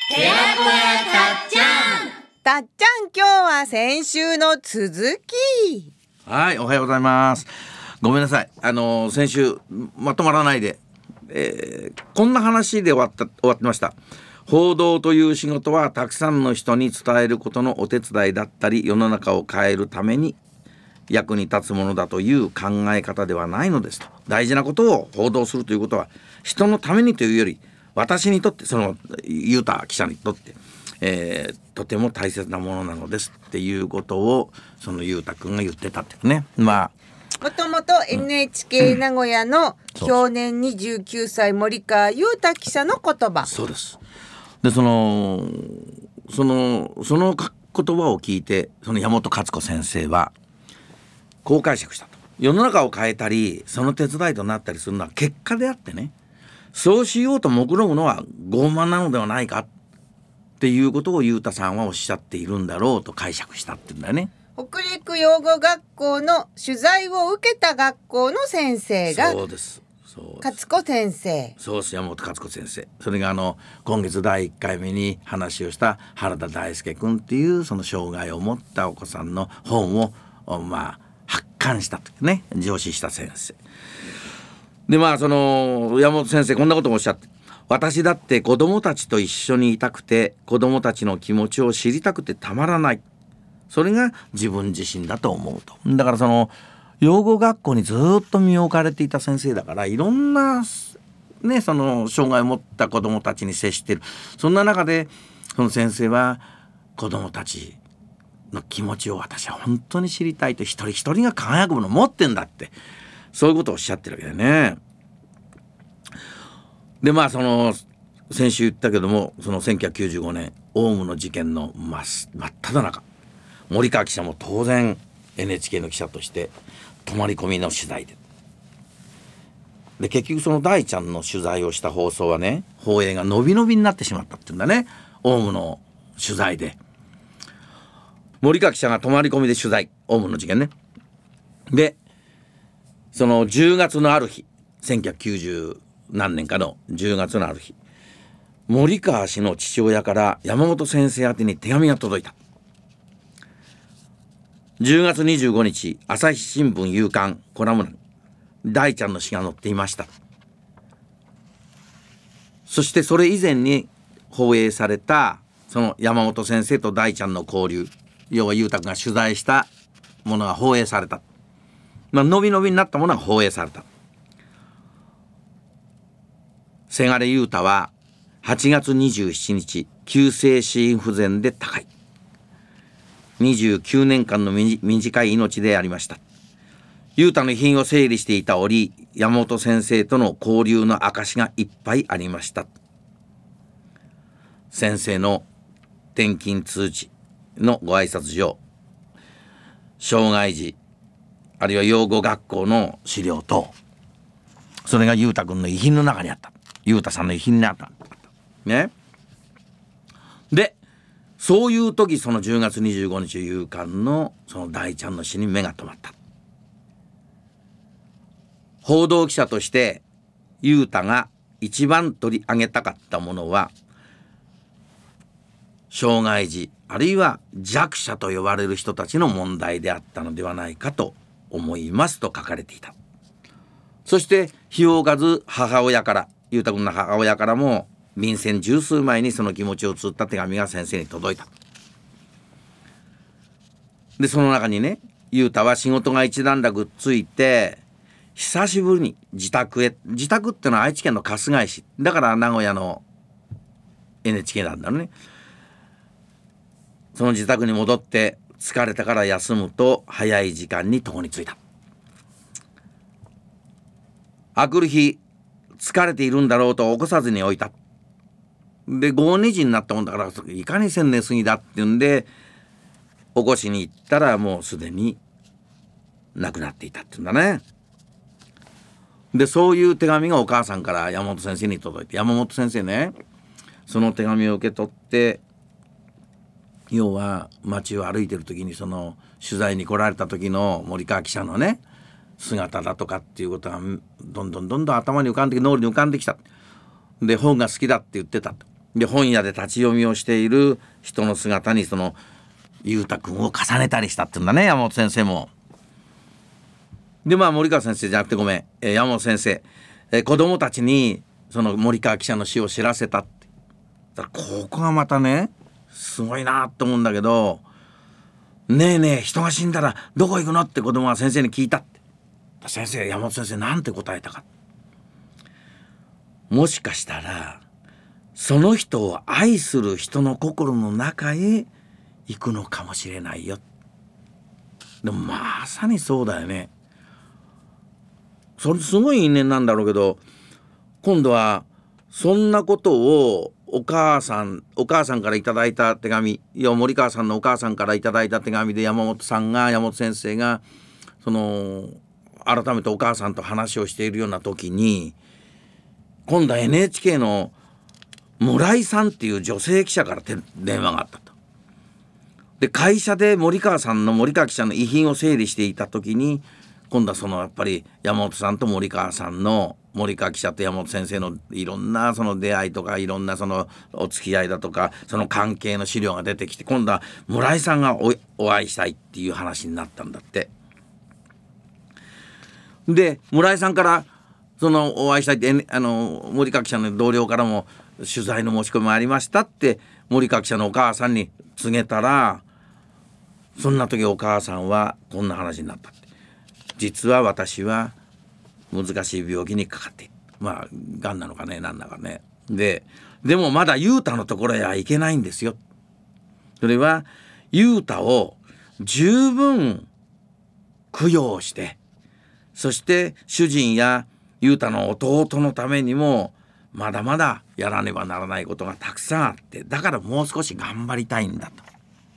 寺子屋たっちゃん。 たっちゃん、今日は先週の続き。 はい、おはようございます。ごめんなさい、先週まとまらないで、こんな話で終わってました。報道という仕事はたくさんの人に伝えることのお手伝いだったり、世の中を変えるために役に立つものだという考え方ではないのですと。大事なことを報道するということは人のためにというより、私にとって、そのゆうた記者にとって、とても大切なものなのですっていうことを、そのゆうたくんが言ってたっていうね。もともと NHK 名古屋の享年29歳森川優太記者の言葉。 そうです。でその言葉を聞いて、その山本勝子先生はこう解釈したと。世の中を変えたり、その手伝いとなったりするのは結果であってね、そうしようと目論むのは傲慢なのではないかっていうことをゆうたさんはおっしゃっているんだろうと解釈したっていうんだよね。 北陸養護学校の取材を受けた学校の先生がそうです。 勝子先生。 そうです、山本勝子先生。それが今月第1回目に話をした原田大輔君っていう、その障害を持ったお子さんの本を発刊したというね、上梓した先生で、その山本先生こんなこともおっしゃって、私だって子どもたちと一緒にいたくて、子どもたちの気持ちを知りたくてたまらない、それが自分自身だと思うと。だからその養護学校にずっと身を置かれていた先生だから、いろんなね、その障害を持った子どもたちに接している。そんな中でその先生は、子どもたちの気持ちを私は本当に知りたいと、一人一人が輝くものを持ってんだって、そういうことをおっしゃってるわけだよね。でその先週言ったけども、その1995年オウムの事件の真っ只中、森川記者も当然 NHK の記者として泊まり込みの取材で結局その大ちゃんの取材をした放送はね、放映が伸び伸びになってしまったっていうんだね。オウムの取材で森川記者が泊まり込みで取材、オウムの事件ね。でその10月のある日、1990何年かの10月のある日、森川氏の父親から山本先生宛てに手紙が届いた。10月25日朝日新聞夕刊コラム欄、大ちゃんの詩が載っていました。そしてそれ以前に放映されたその山本先生と大ちゃんの交流、要はゆうたくんが取材したものが放映された。伸び伸びになったものが放映された。せがれゆうたは8月27日急性心不全で他界。29年間の短い命でありました。ゆうたの遺品を整理していた折、山本先生との交流の証がいっぱいありました。先生の転勤通知のご挨拶状、障害児あるいは養護学校の資料と、それがゆうたくんの遺品の中にあった。ゆうたさんの遺品にあったね。でそういう時、その10月25日夕刊のその大ちゃんの詩に目が留まった。報道記者としてゆうたが一番取り上げたかったものは、障害児あるいは弱者と呼ばれる人たちの問題であったのではないかと思いますと書かれていた。そして日を置かず母親から、ゆうたくんの母親からも便箋十数枚にその気持ちを綴った手紙が先生に届いた。でその中にね、ゆうたは仕事が一段落ついて久しぶりに自宅っていうのは愛知県の春日井市だから、名古屋の NHK なんだろうね。その自宅に戻って疲れたから休むと早い時間に床に着いた。あくる日疲れているんだろうと起こさずに置いた。で午後2時になったもんだから、いかにせん寝すぎだっていうんで起こしに行ったら、もうすでに亡くなっていたっていうんだね。でそういう手紙がお母さんから山本先生に届いて、山本先生ね、その手紙を受け取って、要は街を歩いてる時に、その取材に来られた時の森川記者のね姿だとかっていうことがどんどん頭に浮かんで、脳裏に浮かんできた。で本が好きだって言ってたと。 で本屋で立ち読みをしている人の姿にその裕太君を重ねたりしたっていうんだね、山本先生も。で森川先生じゃなくてごめん、山本先生、子供たちにその森川記者の死を知らせたって。だからここがまたねすごいなと思うんだけど、ねえねえ人が死んだらどこ行くのって子供が先生に聞いたって。先生、山本先生なんて答えたか。もしかしたらその人を愛する人の心の中へ行くのかもしれないよ。でもまさにそうだよね。それすごい因縁なんだろうけど、今度はそんなことをお母さんからいただいた手紙、森川さんのお母さんからいただいた手紙で山本先生がその改めてお母さんと話をしているような時に、今度は NHK の村井さんっていう女性記者から電話があったと。で会社で森川記者の遺品を整理していた時に、今度はそのやっぱり山本さんと森川記者と山本先生のいろんなその出会いとか、いろんなそのお付き合いだとか、その関係の資料が出てきて、今度は村井さんがお会いしたいっていう話になったんだって。で村井さんからそのお会いしたいって、森川記者の同僚からも取材の申し込みもありましたって森川記者のお母さんに告げたら、そんな時お母さんはこんな話になったって。実は私は難しい病気にかかっている。がんなのかね、なんだかね。でもまだ裕太のところへは行けないんですよ。それは裕太を十分供養して、そして主人や裕太の弟のためにもまだまだやらねばならないことがたくさんあって、だからもう少し頑張りたいんだと。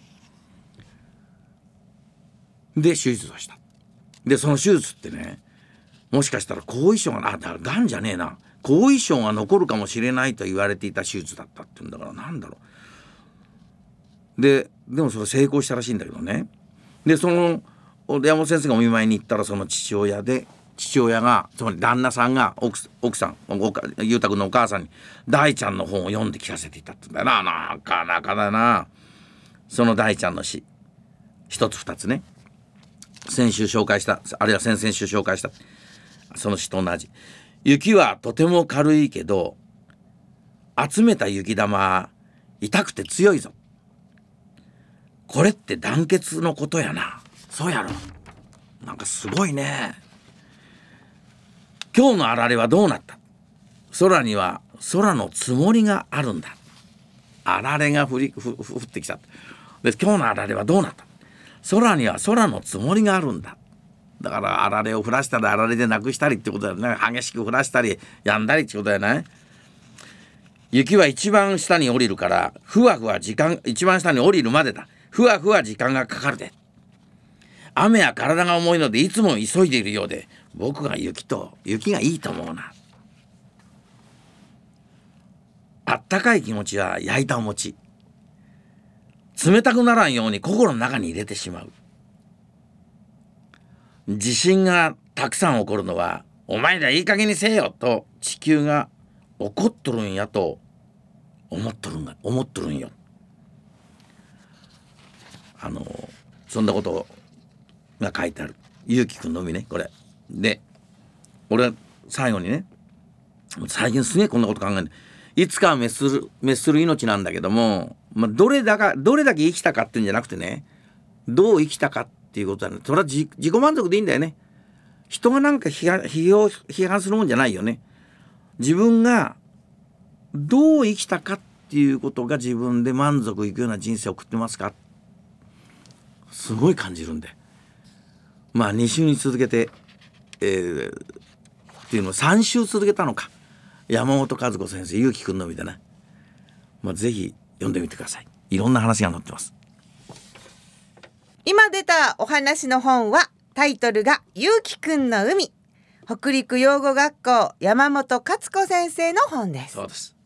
で手術をした。でその手術ってね、もしかしたら後遺症ががんじゃねえな、後遺症が残るかもしれないと言われていた手術だったっていうんだから、なんだろう。でもそれ成功したらしいんだけどね。でその山本先生がお見舞いに行ったら、その父親が、つまり旦那さんが奥さん裕太君のお母さんに大ちゃんの本を読んで聞かせていたって言うんだよな。なかなかだな。その大ちゃんの詩一つ二つね、先週紹介した、あるいは先々週紹介したその詩と同じ。雪はとても軽いけど集めた雪玉は痛くて強いぞ。これって団結のことやな。そうやろ。なんかすごいね。今日のあられはどうなった。空には空のつもりがあるんだ。あられが降ってきた。で今日のあられはどうなった。空には空のつもりがあるんだ。だからあられを降らしたりあられでなくしたりってことだよね。激しく降らしたりやんだりってことだよね。雪は一番下に降りるからふわふわ一番下に降りるまでだ。ふわふわ時間がかかるで。雨は体が重いのでいつも急いでいるようで、僕が雪がいいと思うな。あったかい気持ちは焼いたお餅、冷たくならんように心の中に入れてしまう。地震がたくさん起こるのはお前らいい加減にせえよと地球が怒っとるんやと思っとるんよ。そんなことが書いてある。ゆうきくんの海ね、これで、俺は最後にね、最近すげえこんなこと考える。いつかは滅する命なんだけども、どれだけ生きたかっていうんじゃなくてね、どう生きたかっていうことだね。それは自己満足でいいんだよね。人がなんか批判するもんじゃないよね。自分がどう生きたかっていうことが自分で満足いくような人生を送ってますか、すごい感じるんで、2週に続けて、っていうのを3週続けたのか。山本和子先生、ゆうきくんのみでね、ぜひ読んでみてください。いろんな話が載ってます。 今出たお話の本はタイトルがゆうきくんの海、北陸養護学校山本勝子先生の本です。 そうです。